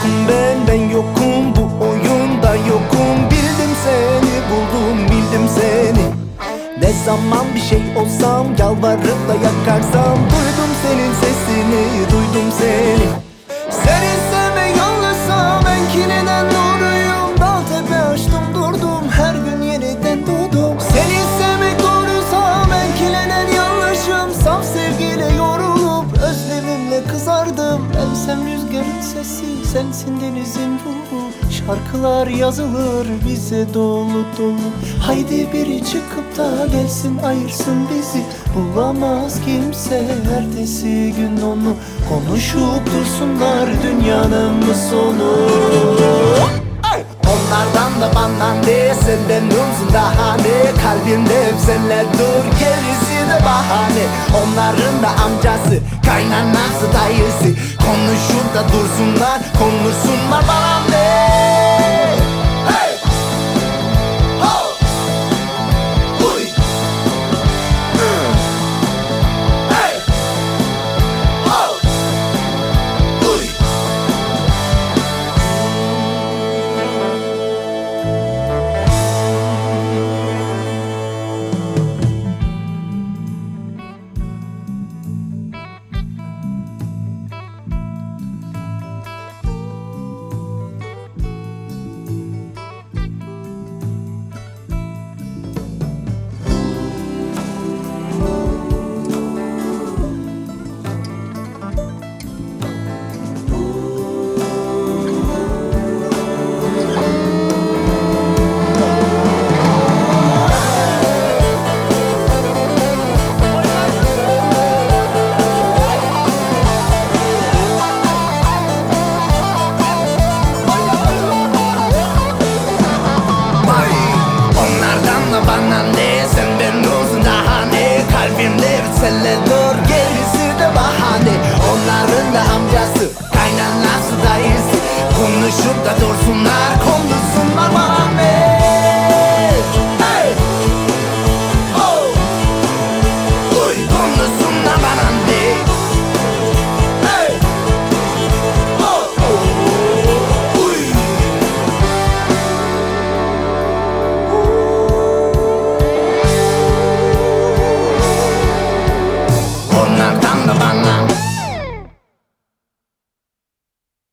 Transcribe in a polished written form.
yokum ben yokum bu oyunda yokum. Bildim seni buldum bildim seni. Ne zaman bir şey olsam yalvarıp da yakarsam, duydum senin sesini duydum seni. Seni sevme yanlışsa ben ki neden doğruyum. Dağ tepe açtım durdum, her gün yeniden doğdum. Seni sevmek doğruysa ben ki neden yanlışım. Saf sevgiyle yorulup özlemimle kızardım. Ben sen rüzgarın sesi, sensin denizin ruhu. Şarkılar yazılır bize dolu dolu. Haydi biri çıkıp da gelsin ayırsın bizi. Bulamaz kimse ertesi gün onu. Konuşup dursunlar dünyanın mı sonu. Onlardan da benden de senden uzun daha ne. Kalbimde hep senle dur, gerisi de bahane. Onların da amcası, kaynanası, dayısı. Konuşup da dursunlar, konuşsunlar bana.